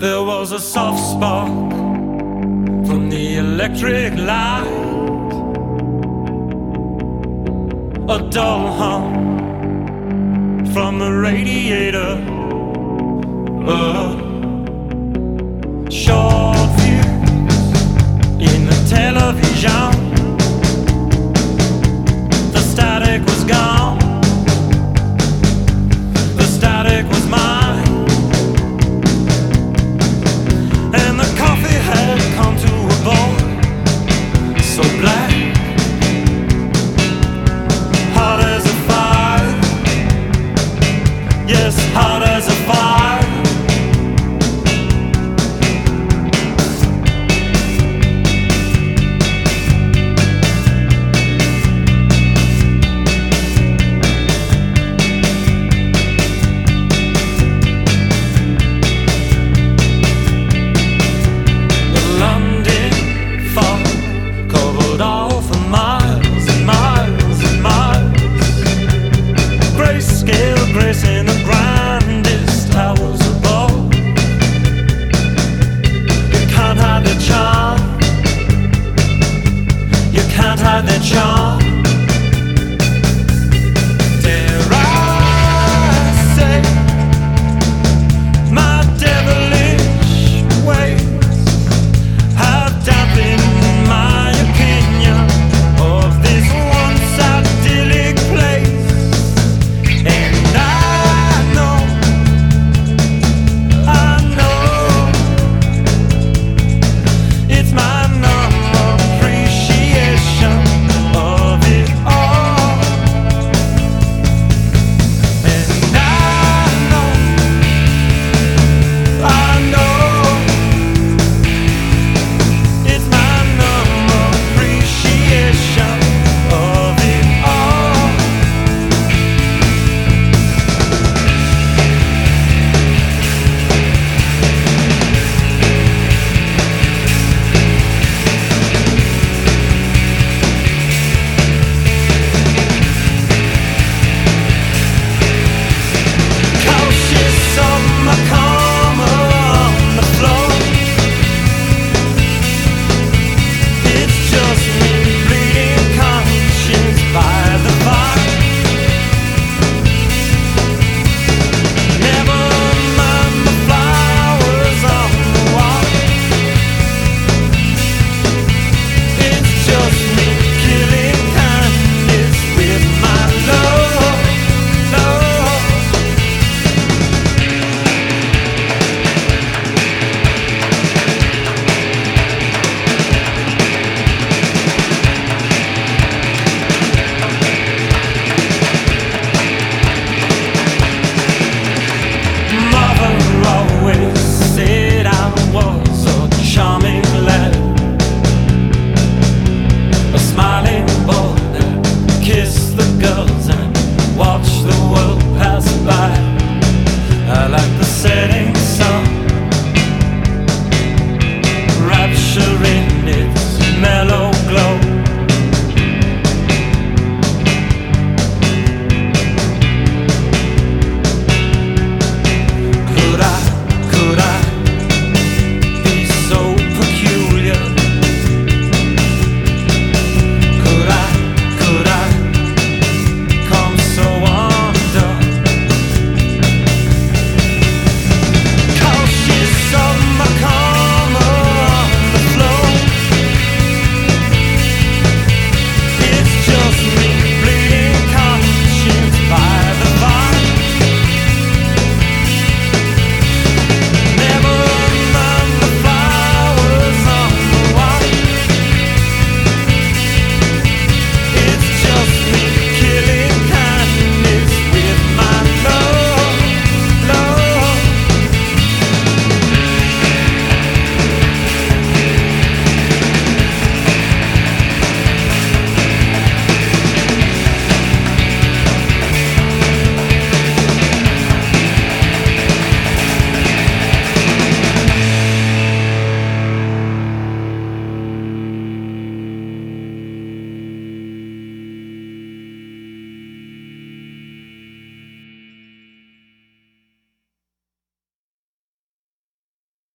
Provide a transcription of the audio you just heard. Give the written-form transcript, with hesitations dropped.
There was a soft spark from the electric light, a dull hum from the radiator, a short fuse in the television. The static was gone, the static was mine, and the coffee had come to a boil so black, hot as a fire, yes, hot as a fire. In the grandest towers above, you can't hide the charm, you can't hide the charm.